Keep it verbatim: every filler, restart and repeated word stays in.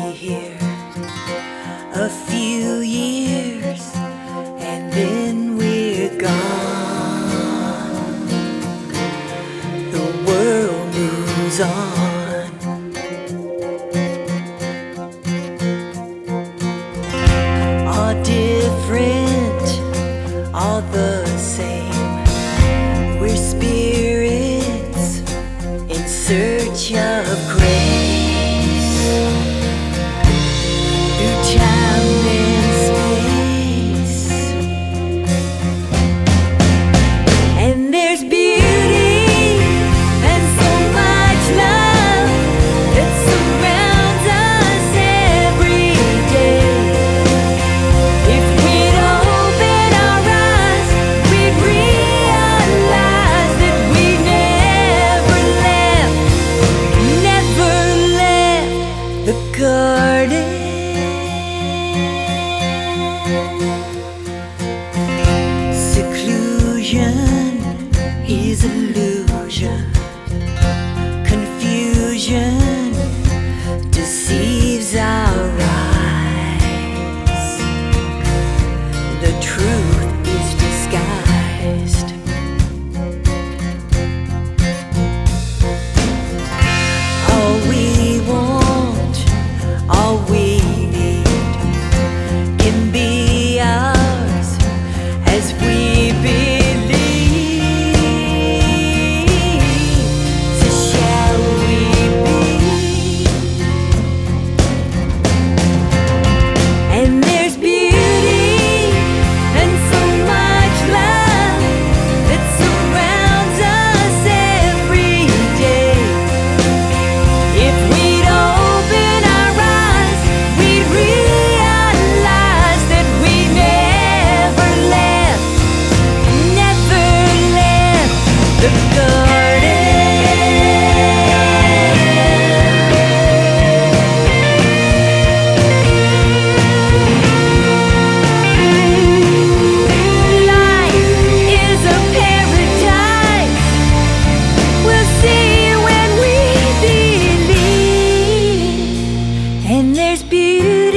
here a few years and then we're gone. The world moves on. All different, all the same. We're spirits in search of grace. Through time and space. And there's beauty and so much love that surrounds us every day. If we'd open our eyes, we'd realize that we never left, never left the garden. Seclusion is illusion. Confusion deceives our eyes. The truth is disguised. All we want, all we need can be ours as we believe. So shall we be? And there's beauty and so much love that surrounds us every day. If we'd open our eyes, we'd realize that we never left, never left the garden. Life is a paradise. We'll see when we believe. And there's beauty